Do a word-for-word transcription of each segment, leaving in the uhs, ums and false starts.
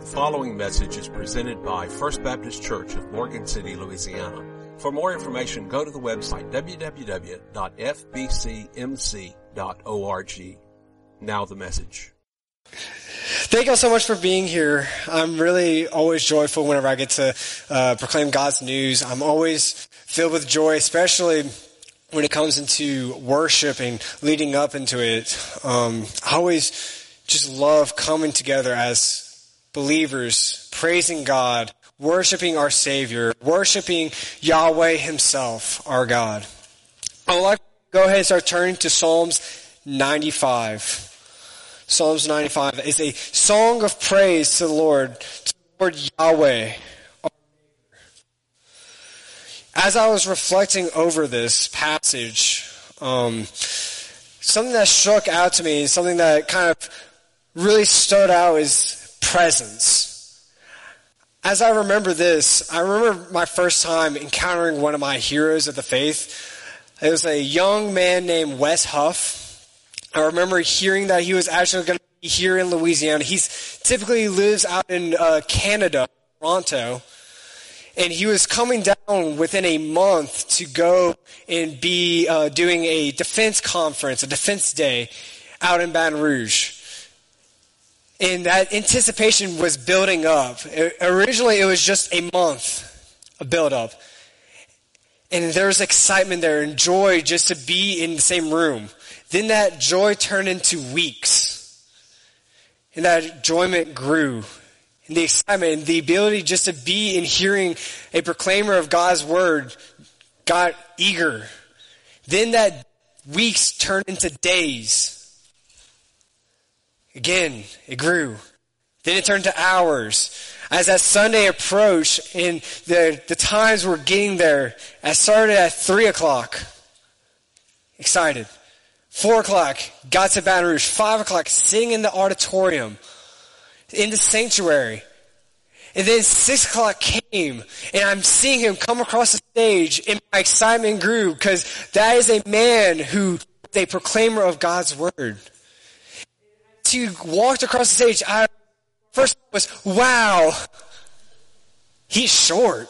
following message is presented by First Baptist Church of Morgan City, Louisiana. For more information, go to the website w w w dot f b c m c dot org. Now the message. Thank you all so much for being here. I'm really always joyful whenever I get to uh, proclaim God's news. I'm always filled with joy, especially when it comes into worship and leading up into it. Um, I always just love coming together as believers, praising God, worshiping our Savior, worshiping Yahweh Himself, our God. I would like to go ahead and start turning to Psalms ninety-five. Psalms ninety-five is a song of praise to the Lord, to the Lord Yahweh. As I was reflecting over this passage, um, something that struck out to me, something that kind of really stood out is presence. As I remember this, I remember my first time encountering one of my heroes of the faith. It was a young man named Wes Huff. I remember hearing that he was actually going to be here in Louisiana. He's typically lives out in uh, Canada, Toronto. And he was coming down within a month to go and be uh, doing a defense conference, a defense day out in Baton Rouge. And that anticipation was building up. It, originally, it was just a month of build up. And there was excitement there and joy just to be in the same room. Then that joy turned into weeks. And that enjoyment grew. And the excitement and the ability just to be in hearing a proclaimer of God's word got eager. Then that weeks turned into days. Again, it grew. Then it turned to hours. As that Sunday approached and the, the times were getting there, I started at three o'clock. Excited. four o'clock, got to Baton Rouge. five o'clock, sitting in the auditorium, in the sanctuary. And then six o'clock came, and I'm seeing him come across the stage, and my excitement grew, because that is a man who is a proclaimer of God's word. As he walked across the stage, I first was, wow, he's short.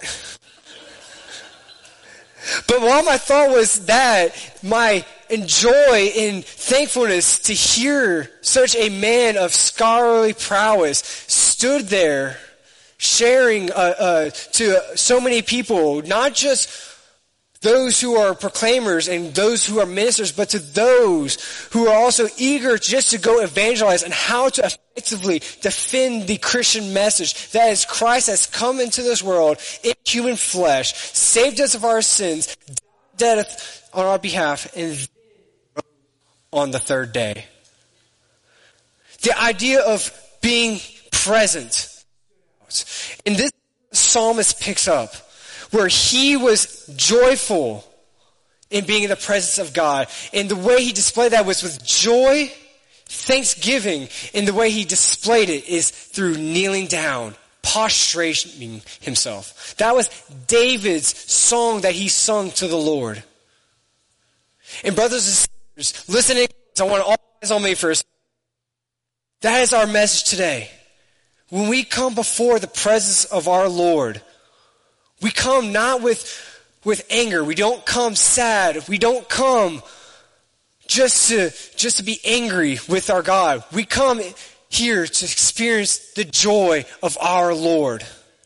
But while my thought was that, my joy and thankfulness to hear such a man of scholarly prowess stood there sharing uh, uh, to so many people, not just those who are proclaimers and those who are ministers, but to those who are also eager just to go evangelize and how to effectively defend the Christian message. That is, Christ has come into this world in human flesh, saved us of our sins, death on our behalf, and on the third day. The idea of being present. And this psalmist picks up where he was joyful in being in the presence of God. And the way he displayed that was with joy, thanksgiving, and the way he displayed it is through kneeling down, prostrating himself. That was David's song that he sung to the Lord. And brothers and sisters, listening, I want all eyes on me first. That is our message today. When we come before the presence of our Lord, we come not with, with anger. We don't come sad. We don't come just to, just to be angry with our God. We come here to experience the joy of our Lord.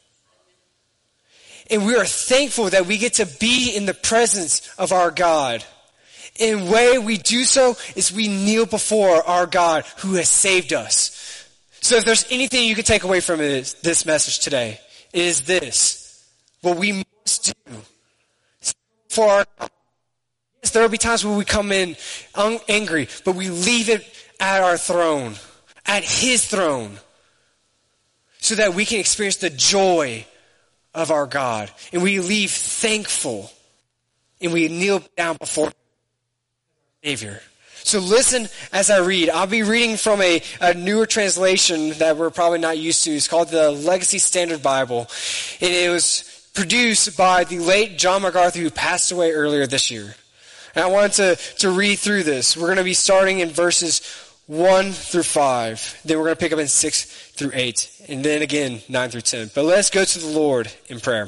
And we are thankful that we get to be in the presence of our God. And the way we do so is we kneel before our God who has saved us. So if there's anything you can take away from it, this message today, it is this. What we must do for our God. Yes, there will be times when we come in un- angry, but we leave it at our throne, at His throne, so that we can experience the joy of our God. And we leave thankful, and we kneel down before our Savior. So listen as I read. I'll be reading from a, a newer translation that we're probably not used to. It's called the Legacy Standard Bible. And it was produced by the late John MacArthur, who passed away earlier this year. And I wanted to, to read through this. We're going to be starting in verses one through five. Then we're going to pick up in six through eight. And then again, nine through ten. But let's go to the Lord in prayer.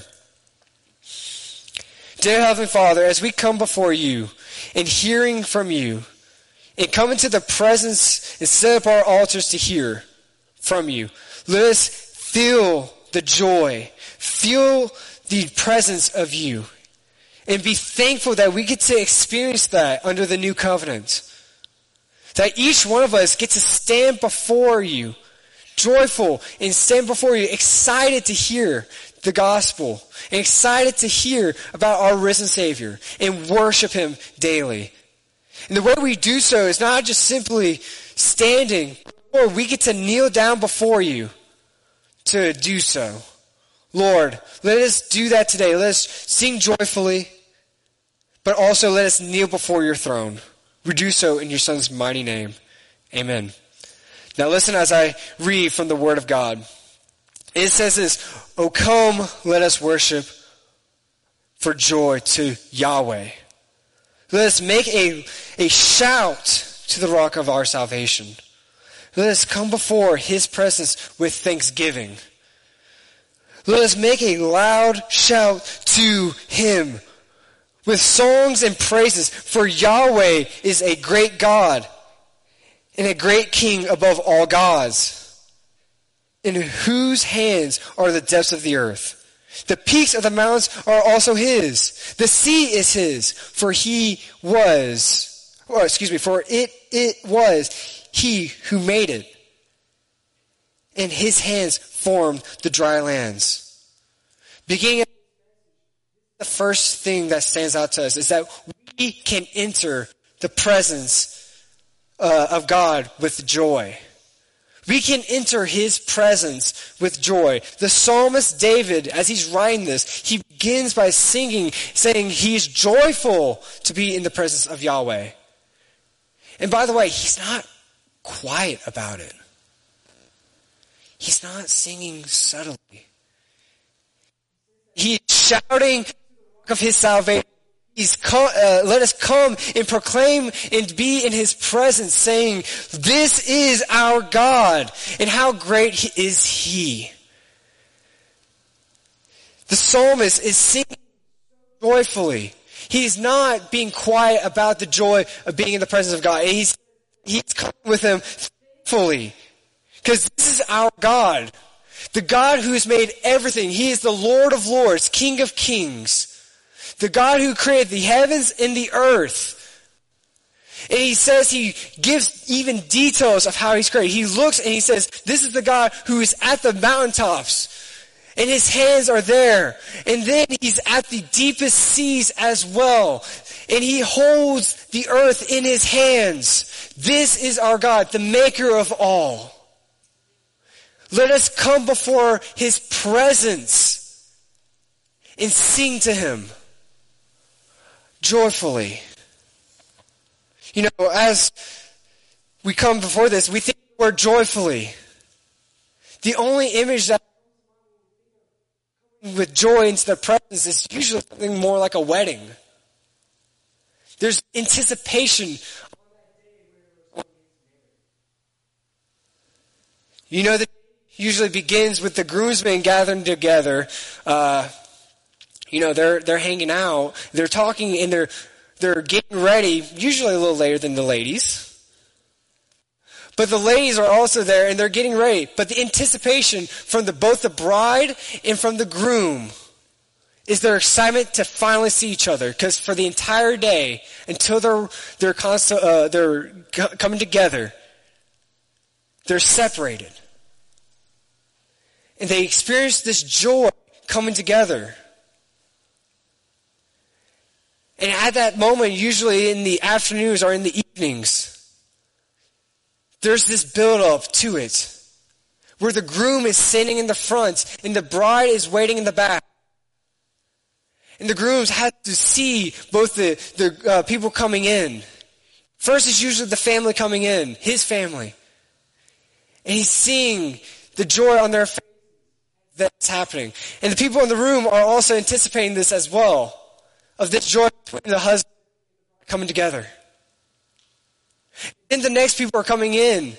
Dear Heavenly Father, as we come before you and hearing from you, and come into the presence and set up our altars to hear from you, let us feel the joy, feel the presence of you, and be thankful that we get to experience that under the new covenant. That each one of us gets to stand before you, joyful, and stand before you, excited to hear the gospel, and excited to hear about our risen Savior, and worship him daily. And the way we do so is not just simply standing, or we get to kneel down before you to do so. Lord, let us do that today. Let us sing joyfully, but also let us kneel before your throne. We do so in your Son's mighty name. Amen. Now listen as I read from the Word of God. It says this, "O come, let us worship for joy to Yahweh. Let us make a, a shout to the rock of our salvation. Let us come before his presence with thanksgiving. Let us make a loud shout to him with songs and praises, for Yahweh is a great God and a great King above all gods, in whose hands are the depths of the earth. The peaks of the mountains are also his. The sea is his, for he was, or excuse me, for it, it was he who made it. And his hands formed the dry lands." Beginning, the first thing that stands out to us is that we can enter the presence uh, of God with joy. We can enter his presence with joy. The psalmist David, as he's writing this, he begins by singing, saying he's joyful to be in the presence of Yahweh. And by the way, he's not quiet about it. He's not singing subtly. He's shouting of his salvation. He's come, uh, let us come and proclaim and be in his presence, saying, "This is our God, and how great he is he." The psalmist is singing joyfully. He's not being quiet about the joy of being in the presence of God. And he's he's coming with him thankfully, because this is our God, the God who has made everything. He is the Lord of Lords, King of Kings. The God who created the heavens and the earth. And he says he gives even details of how he's created. He looks and he says, this is the God who is at the mountaintops. And his hands are there. And then he's at the deepest seas as well. And he holds the earth in his hands. This is our God, the maker of all. Let us come before his presence and sing to him joyfully. You know, as we come before this, we think we're joyfully. The only image that with joy into the presence is usually something more like a wedding. There's anticipation. You know, that usually begins with the groomsmen gathering together. Uh, You know, they're they're hanging out, they're talking, and they're they're getting ready, usually a little later than the ladies. But the ladies are also there, and they're getting ready. But the anticipation from the both the bride and from the groom is their excitement to finally see each other. Because for the entire day, until they're they're constant, uh, they're coming together, they're separated, and they experience this joy coming together. And at that moment, usually in the afternoons or in the evenings, there's this build-up to it, where the groom is sitting in the front and the bride is waiting in the back. And the grooms have to see both the, the uh, people coming in. First is usually the family coming in, his family. And he's seeing the joy on their face that's happening. And the people in the room are also anticipating this as well, of this joy between the husband coming together. Then the next people are coming in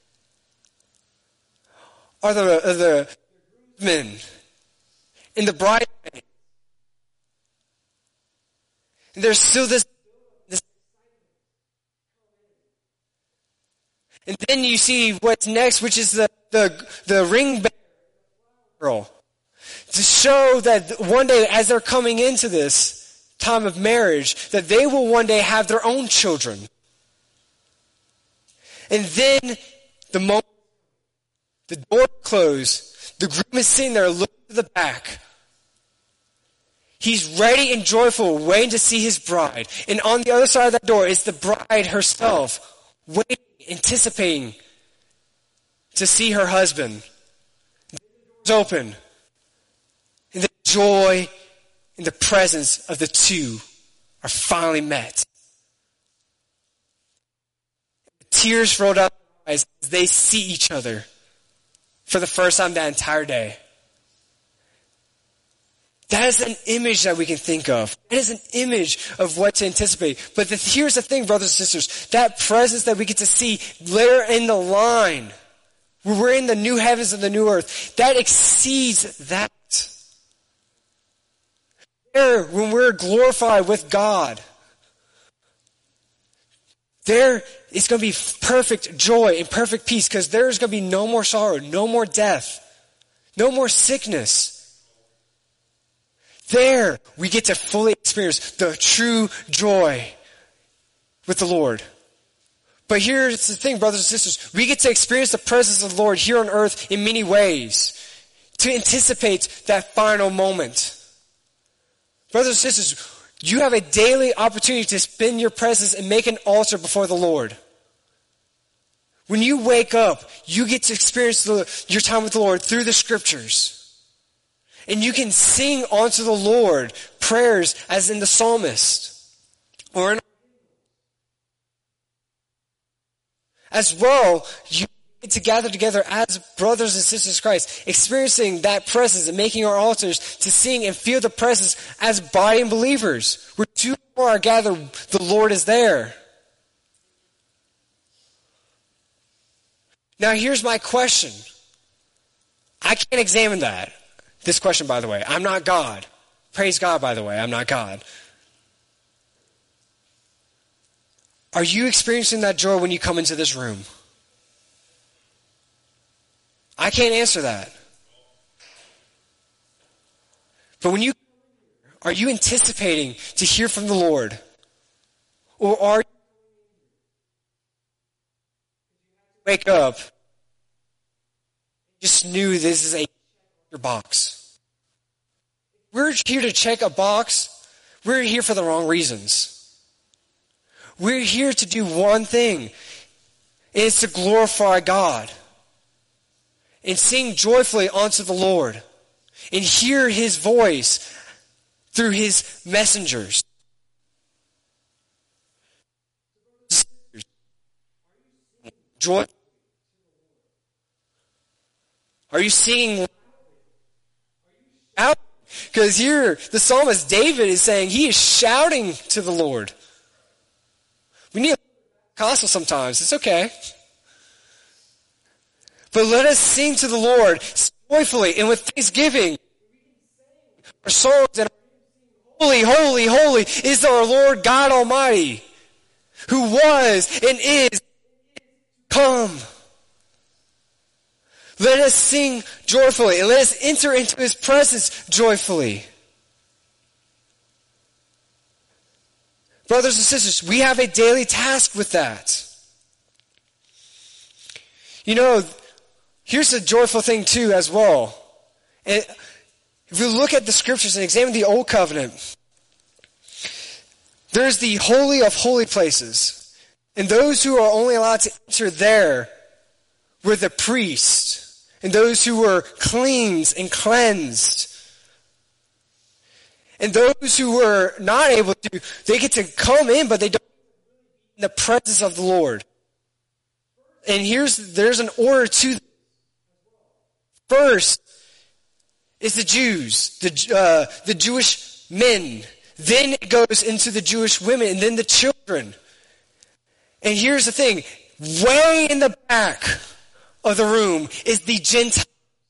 are the, are the men and the bridesmaids. And there's still this, this. And then you see what's next, which is the, the, the ring bearer. To show that one day as they're coming into this time of marriage, that they will one day have their own children. And then the moment the door closed, the groom is sitting there looking to the back. He's ready and joyful, waiting to see his bride. And on the other side of that door is the bride herself, waiting, anticipating to see her husband. The door's open. And the joy and the presence of the two are finally met. Tears roll down their eyes as they see each other for the first time that entire day. That is an image that we can think of. That is an image of what to anticipate. But the, here's the thing, brothers and sisters. That presence that we get to see later in the line, where we're in the new heavens and the new earth, that exceeds that. There, when we're glorified with God, there is going to be perfect joy and perfect peace, because there's going to be no more sorrow, no more death, no more sickness. There, we get to fully experience the true joy with the Lord. But here's the thing, brothers and sisters. We get to experience the presence of the Lord here on earth in many ways to anticipate that final moment. Brothers and sisters, you have a daily opportunity to spend your presence and make an altar before the Lord. When you wake up, you get to experience the, your time with the Lord through the scriptures. And you can sing unto the Lord prayers as in the psalmist. Or in, as well, you get to gather together as brothers and sisters in Christ, experiencing that presence and making our altars to sing and feel the presence as body and believers. Where two more are gathered, the Lord is there. Now here's my question. I can't examine that. This question, by the way. I'm not God. Praise God, by the way. I'm not God. Are you experiencing that joy when you come into this room? I can't answer that. But when you, are you anticipating to hear from the Lord? Or are you wake up, just knew this is a box? We're here to check a box. We're here for the wrong reasons. We're here to do one thing. And it's to glorify God. And sing joyfully unto the Lord. And hear His voice through His messengers. Joy. Are you singing out? Because here, the psalmist David is saying he is shouting to the Lord. We need a gospel sometimes. It's okay. But let us sing to the Lord joyfully and with thanksgiving. Our songs and holy, holy, holy is our Lord God Almighty, who was and is come. Let us sing joyfully and let us enter into His presence joyfully. Brothers and sisters, we have a daily task with that. You know, here's a joyful thing too as well. And if we look at the scriptures and examine the Old Covenant, there's the holy of holy places. And those who are only allowed to enter there were the priests. And those who were cleansed and cleansed. And those who were not able to, they get to come in, but they don't in the presence of the Lord. And here's, there's an order to them. First is the Jews, the, uh, the Jewish men. Then it goes into the Jewish women, and then the children. And here's the thing. Way in the back of the room is the Gentile.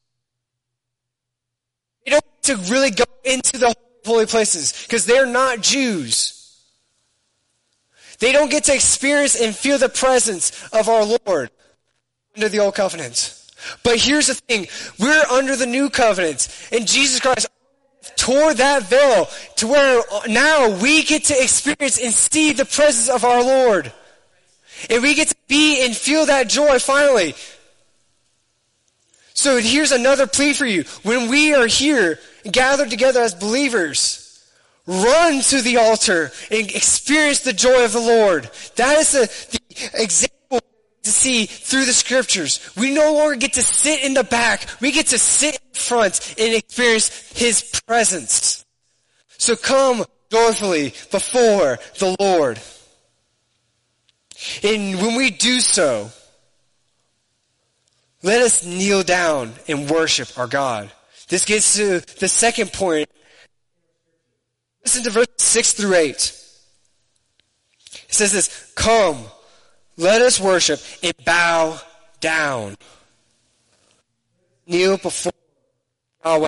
They don't get to really go into the holy places because they're not Jews. They don't get to experience and feel the presence of our Lord under the old covenant. But here's the thing. We're under the new covenant. And Jesus Christ tore that veil to where now we get to experience and see the presence of our Lord. And we get to be and feel that joy finally. So here's another plea for you. When we are here, gathered together as believers, run to the altar and experience the joy of the Lord. That is the, the example to see through the scriptures. We no longer get to sit in the back. We get to sit in front and experience His presence. So come joyfully before the Lord. And when we do so, let us kneel down and worship our God. This gets to the second point. Listen to verse six through eight. It says this, come, let us worship and bow down. Kneel before Yahweh.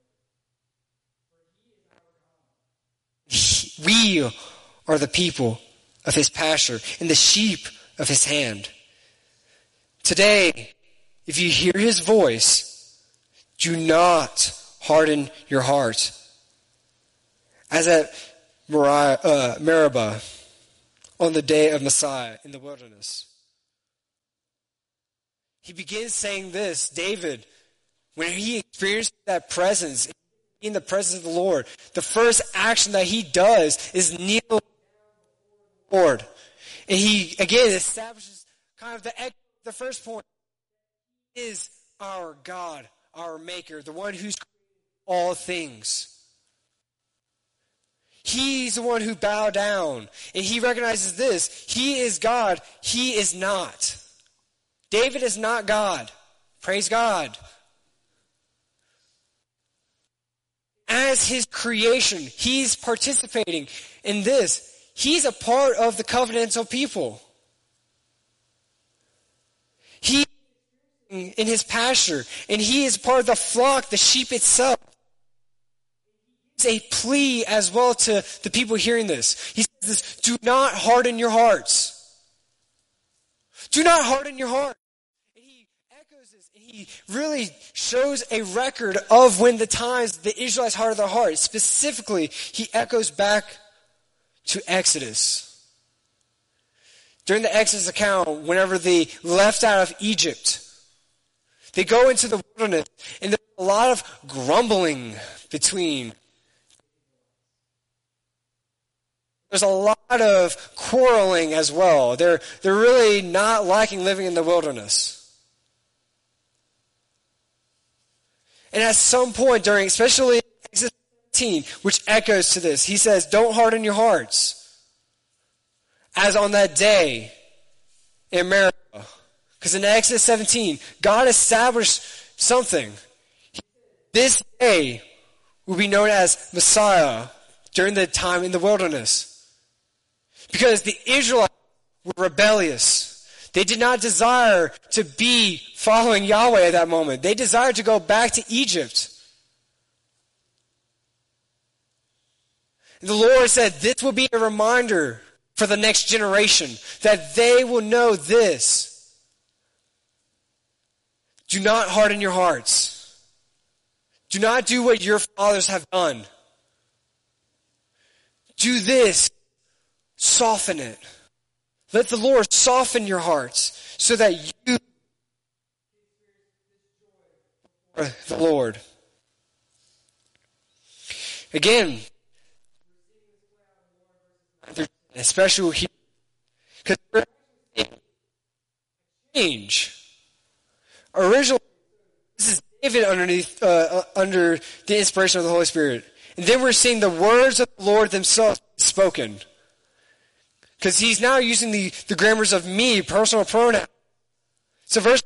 We are the people of His pasture and the sheep of His hand. Today, if you hear His voice, do not harden your heart. As at Moriah, uh, Meribah on the day of Messiah in the wilderness. He begins saying this, David, when he experienced that presence, in the presence of the Lord, the first action that he does is kneel before the Lord. And he, again, establishes kind of the, the first point. He is our God, our Maker, the one who's created all things. He's the one who bowed down. And he recognizes this. He is God. He is not. David is not God. Praise God. As His creation, He's participating in this. He's a part of the covenantal people. He is in His pasture. And He is part of the flock, the sheep itself. A plea as well to the people hearing this. He says this, do not harden your hearts. Do not harden your heart. And he echoes this, and he really shows a record of when the times the Israelites hardened their hearts. Specifically, he echoes back to Exodus. During the Exodus account, whenever they left out of Egypt, they go into the wilderness, and there's a lot of grumbling between. There's a lot of quarreling as well. They're, they're really not liking living in the wilderness. And at some point during, especially Exodus seventeen, which echoes to this, he says, don't harden your hearts. As on that day in Meribah. Because in Exodus seventeen, God established something. This day will be known as Messiah during the time in the wilderness. Because the Israelites were rebellious. They did not desire to be following Yahweh at that moment. They desired to go back to Egypt. And the Lord said, this will be a reminder for the next generation that they will know this. Do not harden your hearts. Do not do what your fathers have done. Do this. Soften it. Let the Lord soften your hearts so that you are the Lord. Again, especially here, because change. Originally, this is David underneath, uh, under the inspiration of the Holy Spirit. And then we're seeing the words of the Lord themselves spoken. Because he's now using the, the grammars of me, personal pronoun. So verse,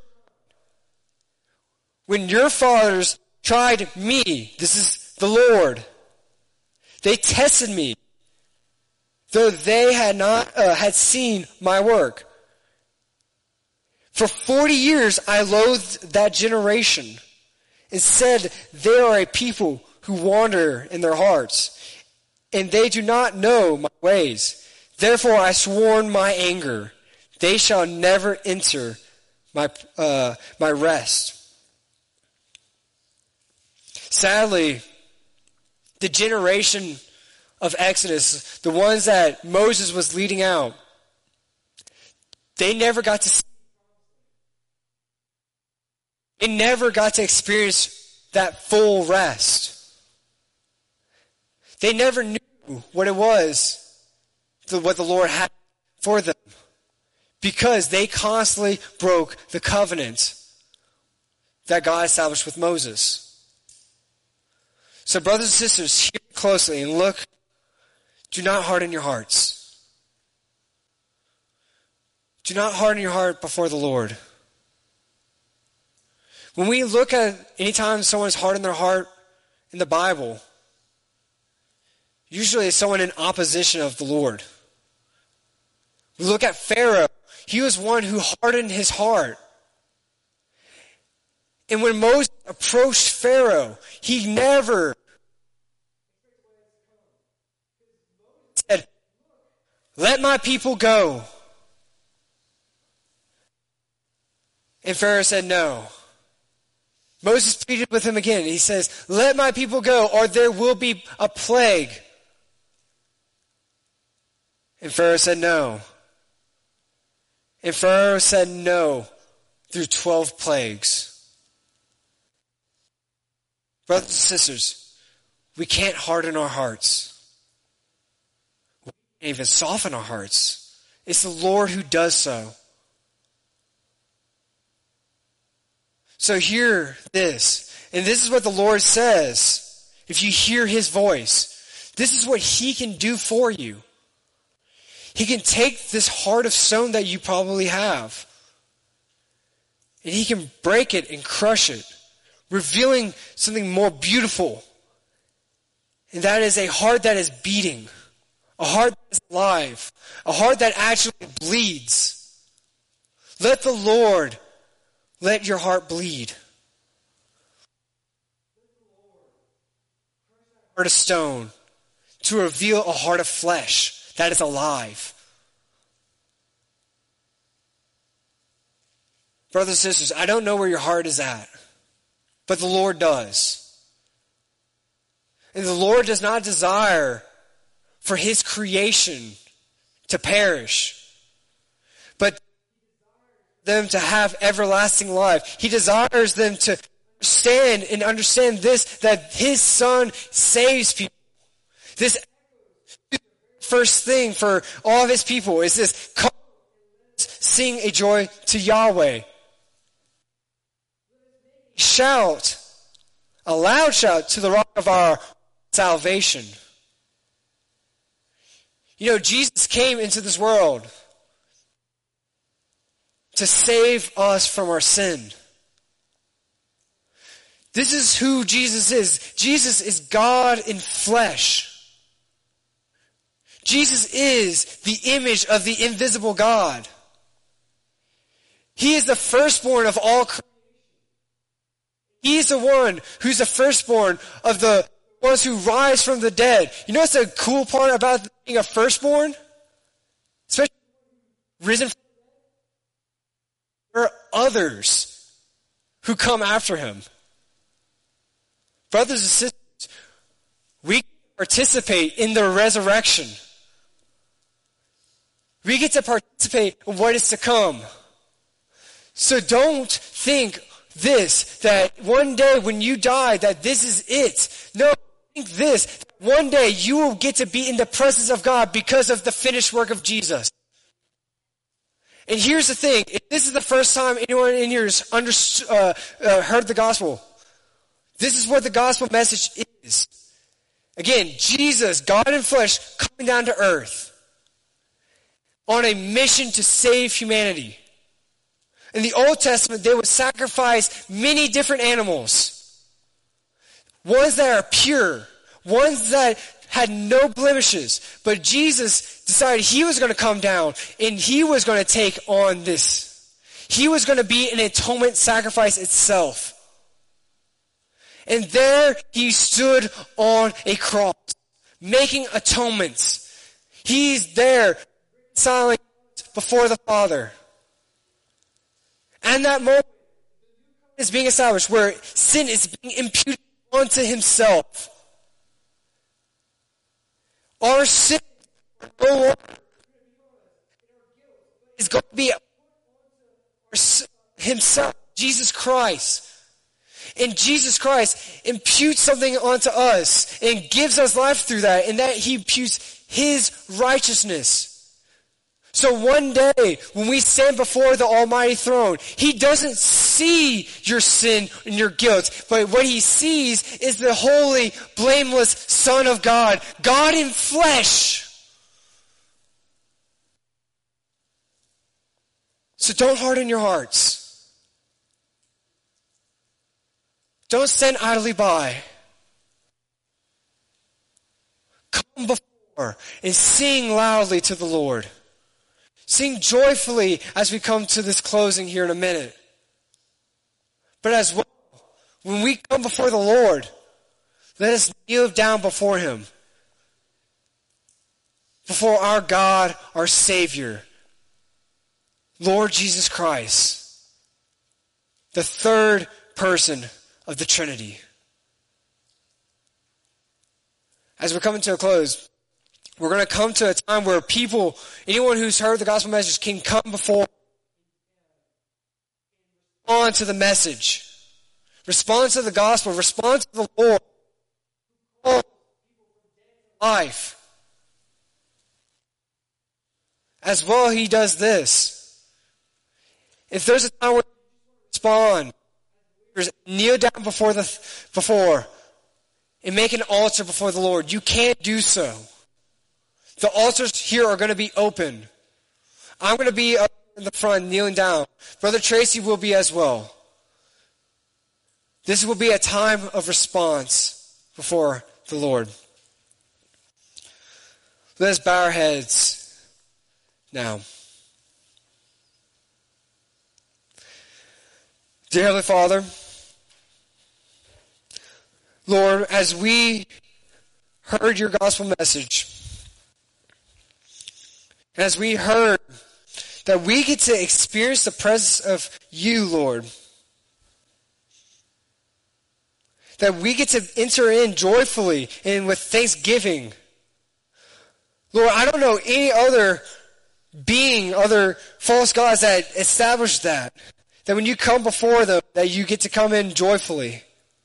when your fathers tried me, this is the Lord, they tested me. though they had not uh, had seen my work. For forty years I loathed that generation and said, they are a people who wander in their hearts, and they do not know my ways. Therefore I swore in my anger, they shall never enter my uh, my rest. Sadly, the generation of Exodus, the ones that Moses was leading out, they never got to see, they never got to experience that full rest. They never knew what it was, what the Lord had for them, because they constantly broke the covenant that God established with Moses. So brothers and sisters, hear closely and look. Do not harden your hearts. Do not harden your heart before the Lord. When we look at any time someone's hardened their heart in the Bible, usually it's someone in opposition of the Lord. We look at Pharaoh. He was one who hardened his heart. And when Moses approached Pharaoh, he never said, let my people go. And Pharaoh said no. Moses pleaded with him again. He says, let my people go, or there will be a plague. And Pharaoh said no. And Pharaoh said no through twelve plagues. Brothers and sisters, we can't harden our hearts. We can't even soften our hearts. It's the Lord who does so. So hear this. And this is what the Lord says. If you hear His voice, this is what He can do for you. He can take this heart of stone that you probably have, and He can break it and crush it, revealing something more beautiful. And that is a heart that is beating, a heart that is alive, a heart that actually bleeds. Let the Lord let your heart bleed. Heart of stone to reveal a heart of flesh that is alive. Brothers and sisters, I don't know where your heart is at, but the Lord does. And the Lord does not desire for His creation to perish, but them to have everlasting life. He desires them to stand and understand this, that His Son saves people. This first thing for all of His people is this: come, sing a joy to Yahweh. Shout, a loud shout to the rock of our salvation. You know, Jesus came into this world to save us from our sin. This is who Jesus is. Jesus is God in flesh. Jesus is the image of the invisible God. He is the firstborn of all creation. He is the one who's the firstborn of the ones who rise from the dead. You know what's the cool part about being a firstborn? Especially risen from the dead. There are others who come after Him. Brothers and sisters, we participate in the resurrection. We get to participate in what is to come. So don't think this, that one day when you die, that this is it. No, think this. One day you will get to be in the presence of God because of the finished work of Jesus. And here's the thing. If this is the first time anyone in here has under, uh, uh, heard the gospel, this is what the gospel message is. Again, Jesus, God in flesh, coming down to earth on a mission to save humanity. In the Old Testament, they would sacrifice many different animals. Ones that are pure. Ones that had no blemishes, but Jesus decided he was going to come down and he was going to take on this. He was going to be an atonement sacrifice itself. And there he stood on a cross, making atonements. He's there, reconciling before the Father. And that moment is being established where sin is being imputed onto himself. Our sin no longer is going to be himself, Jesus Christ. And Jesus Christ imputes something onto us and gives us life through that, and that he imputes his righteousness. So one day, when we stand before the Almighty throne, he doesn't see your sin and your guilt, but what he sees is the holy, blameless Son of God, God in flesh. So don't harden your hearts. Don't stand idly by. Come before and sing loudly to the Lord. Sing joyfully as we come to this closing here in a minute. But as well, when we come before the Lord, let us kneel down before him. Before our God, our Savior, Lord Jesus Christ, the third person of the Trinity. As we're coming to a close, we're going to come to a time where people, anyone who's heard the gospel message can come before, respond to the message, respond to the gospel, respond to the Lord, life. As well, he does this. If there's a time where you respond, kneel down before the before and make an altar before the Lord, you can't do so. The altars here are going to be open. I'm going to be up in the front kneeling down. Brother Tracy will be as well. This will be a time of response before the Lord. Let us bow our heads now. Dear Heavenly Father, Lord, as we heard your gospel message, as we heard that we get to experience the presence of you, Lord, that we get to enter in joyfully and with thanksgiving. Lord, I don't know any other being, other false gods that established that. That when you come before them, that you get to come in joyfully.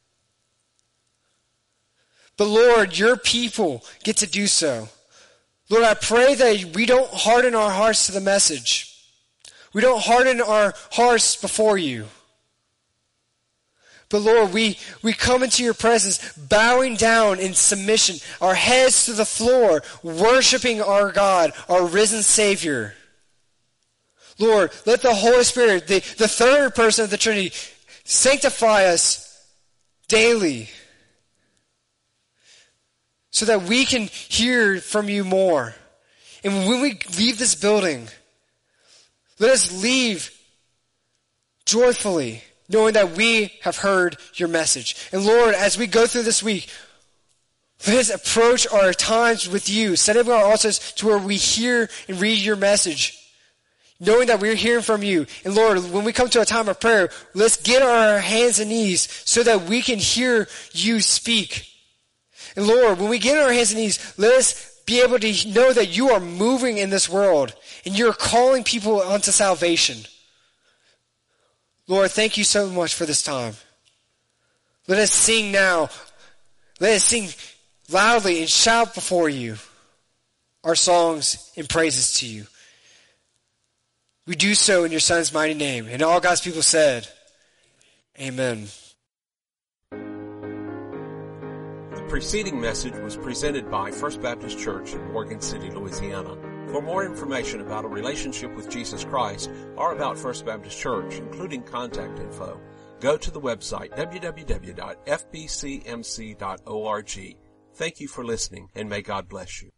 But Lord, your people get to do so. Lord, I pray that we don't harden our hearts to the message. We don't harden our hearts before you. But Lord, we, we come into your presence bowing down in submission, our heads to the floor, worshiping our God, our risen Savior. Lord, let the Holy Spirit, the, the third person of the Trinity, sanctify us daily so that we can hear from you more. And when we leave this building, let us leave joyfully, knowing that we have heard your message. And Lord, as we go through this week, let us approach our times with you, setting our altars to where we hear and read your message, knowing that we're hearing from you. And Lord, when we come to a time of prayer, let's get on our hands and knees so that we can hear you speak. And Lord, when we get on our hands and knees, let us be able to know that you are moving in this world and you're calling people unto salvation. Lord, thank you so much for this time. Let us sing now. Let us sing loudly and shout before you our songs and praises to you. We do so in your Son's mighty name. And all God's people said, amen. The preceding message was presented by First Baptist Church in Morgan City, Louisiana. For more information about a relationship with Jesus Christ or about First Baptist Church, including contact info, go to the website w w w dot f b c m c dot org. Thank you for listening, and may God bless you.